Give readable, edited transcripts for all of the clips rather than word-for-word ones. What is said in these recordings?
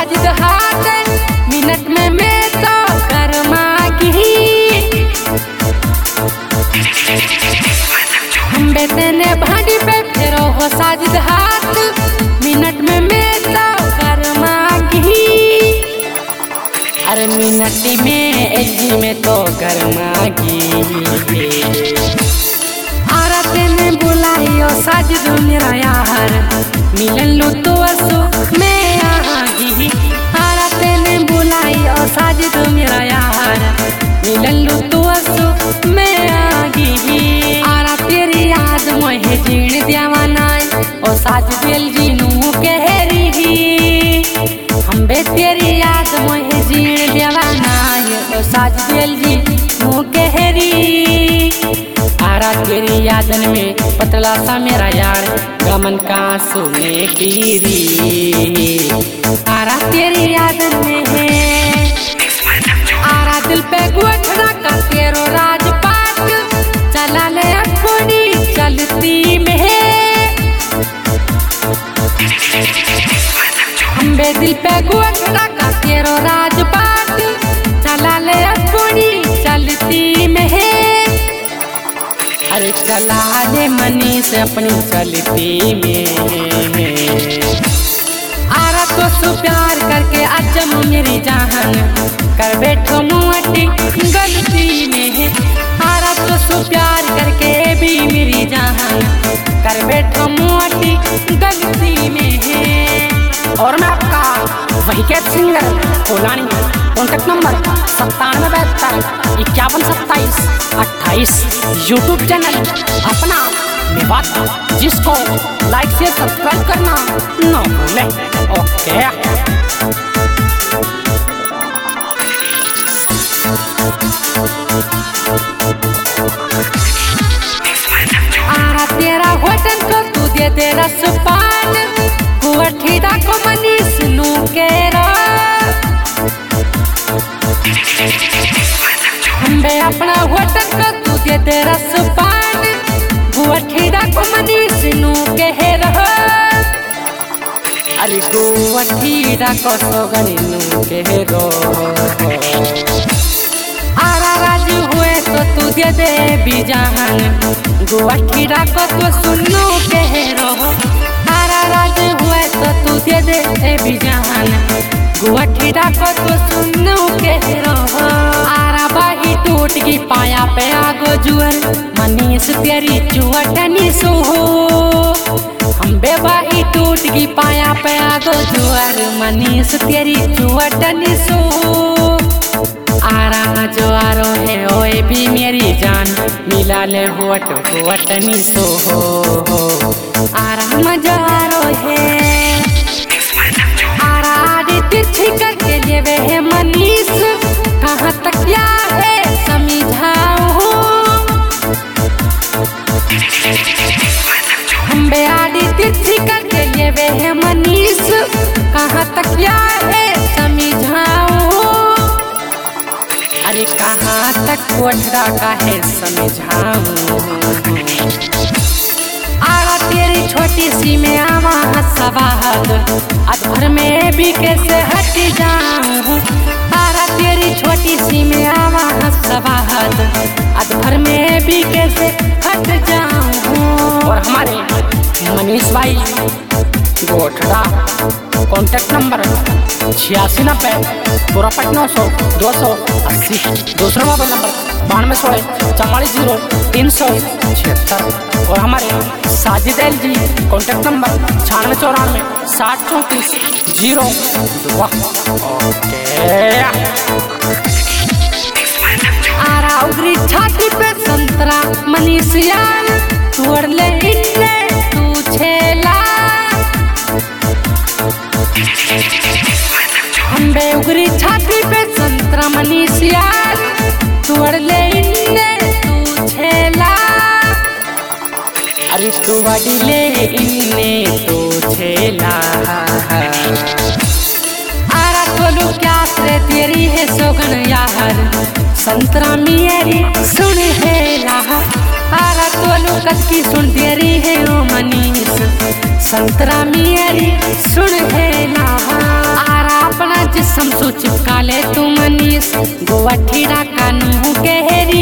साजिद हाथ मिनट में मैं तो करमागी हम बेतने भाड़ी पे फेरो हो साजिद हाथ मिनट में मैं तो करमागी अरे मिनट में एजी में तो करमागी आरते ने बुलाइयो साजिद मेरा यार मिलन लो तो असो मैं आगी आरते ने बुलाइयो साजिद मेरा यार मिलन लो तो असो मैं आगी आरा तेरी याद मोहे जीण देवाना ओ साजिद एलजी नु कहरी हम बे तेरी याद मोहे जीण देवाना ओ साजिद एलजी नु कहरी आरा तेरी यादन में पतला सा मेरा यार गमन का सुने कीरी आरा तेरी यादन में है आरा दिल पे गुठड़ा का तेरो राजपाट चला ले अखोड़ी चलती में हम बे दिल पे गुठड़ा का तेरो राजपाट चला ले अखोड़ी चलती में अरे चला दे मनी से अपनी चलती में आरा तो सु प्यार करके अजम मेरी जान कर बैठो मुआटी गलती में आरा तो सु प्यार करके भी मेरी जान कर बैठो मुआटी गलती में और मैं आपका वही कैद singer Kolani contact number 9772512728 YouTube channel अपना मेवात जिसको लाइक से सब्सक्राइब करना न भूले ओके आरा तेरा होटल को तू दे तेरा सुपान गुठीदा को मनी सुनू के हम बे अपना होटल को तू दे तेरा सुपान गुठीदा को मनी सुनू के अरे गुठीदा को सोगनी नू के आरा राजू हुए तो तू दे दे बीजान गुठीदा को तो सुनू के आरा राजू हुए तो तू दे दे बीजान गुठीदा को तो सुनू के आरा बाही टूट गई पाया पे आगो जुअर मनीष तेरी चुअटनी सो हम बेबाही टूट गई पाया पे आगो जुअर मनीष तेरी चुअटनी सो आरा जो आरो है ओए भी मेरी जान मिला ले हुअटनी सो आरा मजा आरो है आरा तिरछी करके लिए वे मनीष कहाँ तक क्या है समझाऊं हम बेआड़ी तिरछी करके लिए वे मनीष कहाँ तक क्या है समझाऊं अरे कहाँ तक कोठरा का है समझाऊं आरा तेरी छोटी सी में आवा सवाद अधर में भी कैसे हट जाऊं आरा तेरी छोटी सी में आवा सवाद अधर में भी कैसे हट जाऊं और हमारे मनीष भाई गोठड़ा कॉन्टेक्ट नंबर 8690 पूरा 900 दूसरा मोबाइल नंबर 9216 और हमारे साजिद एलजी कॉन्टेक्ट नंबर 9694 आरा उगरी छाती पे संतरा मनीष यार तोड़ ले इन्ने तू छेला हम बे उगरी छाती पे संतरा मनीष यार तोड़ ले इन्ने तू छेला अरे तू बड़ी ले इन्ने तू छेला आरा खोलू क्या से तेरी है सोगन यार संतरा मेरी सुन है लाहा आरा खोलू कच्ची सुन तेरी है ओ मनीष संतरा मेरी सुन है लाहा आरा गुआठीड़ा कानू गहरी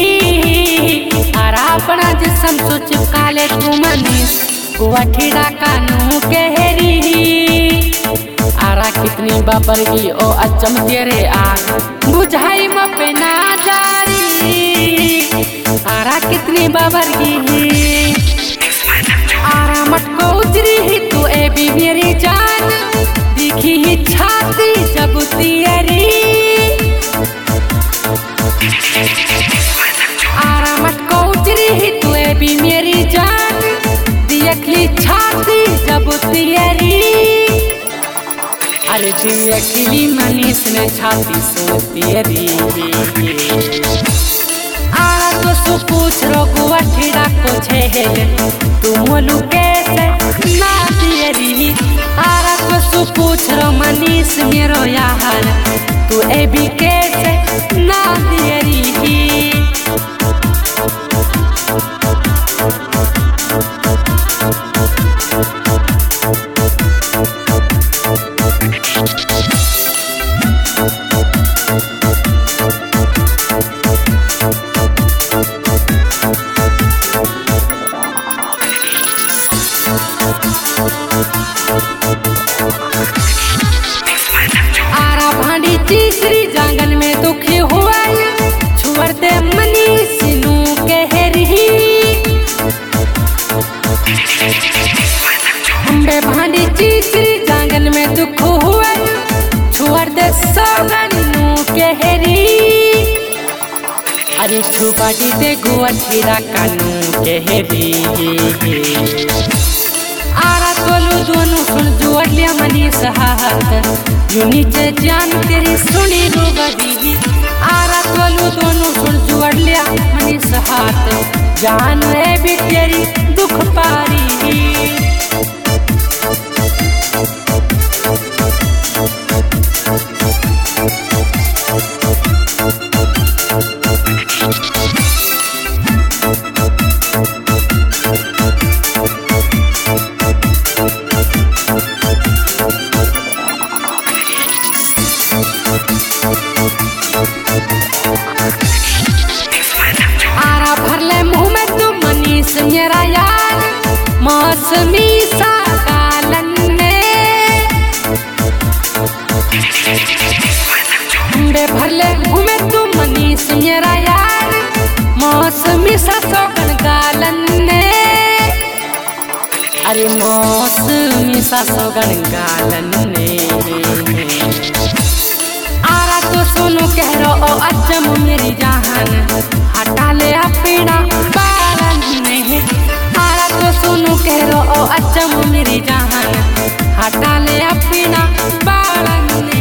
आरा अपना जिसम सो चिपका ले तू मनीष गुआठीड़ा कानू गहरी आरा कितनी बाबरगी ओ अचम तेरे आग बुझाई मपे ना जारी आरा कितनी बाबरगी आरा मटको उतरी ही तू ए भी मेरी जान दिखी ही छाती जब तेरी आरा मटको उतरी ही तू ए भी मेरी जान दिखली छाती जब तेरी अरे दिखली मनीष ने छाती सो तेरी आरा तो सु पूछ रो गुआठीड़ा को छेल तू मोलू कैसे ना तेरी आरा तो सु पूछ रो मनीष मेरो यार तू ए भी कैसे ना तेरी आरा भांडी तीसरी जांगन में दुखी हुआ छुअर दे मनीष नू कहरी हमबे भांडी तीसरी जांगन में दुख हुआ छुअर दे सौगन नू कहरी अरे छुपाटी दे गुआठीड़ा कानू कहरी आरा तोलू दोनों सुन जोड़ लिया मनीष हाथ यू नीचे जान तेरी सुनी रूबी आरा तोलू दोनों सुन जोड़ लिया मनीष हाथ जान है भी तेरी दुख पारी आरा भर ले मुँह में तू मनीष मेरा यार मौसमी सा गालन में भर ले मुँह में तू मनीष मेरा यार मौसमी सा सौगन गालन ने अरे मौसमी सा सौगन गालन ने आरा तो सोनू कह रो ओ अचम मेरी जान हटा ले अपना बालन ने आरा तो सोनू कह रो ओ अचम मेरी जान हटा ले अपना बालन ने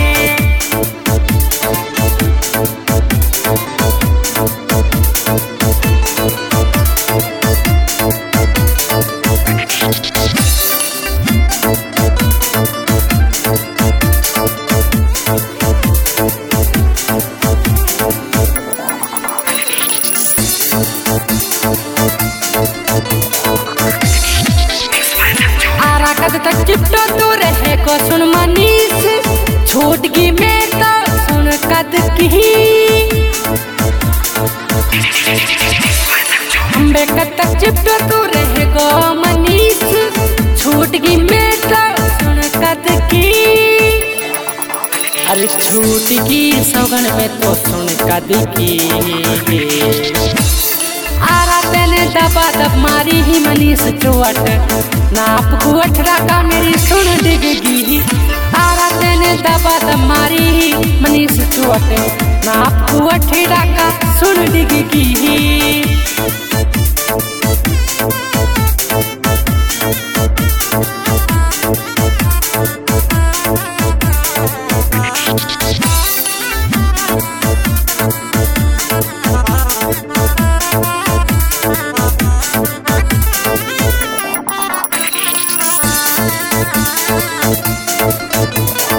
आरा कद तक चिपटो तू रहे को सुन मनीष छूट की मैं तो सुन कद की हमबे कद तक चिपटो तू रहे को मनीष छूट की मैं तो सुन कद की अरे छूट की सौगन में तो सुन कद की आरा तेने दबा दब मारी ही मनीष चोट नाप गुआठीड़ा का मेरी सुन डिगगी आरा तेने दबा दब मारी ही मनीष चोट नाप गुआठीड़ा का सुन डिगगी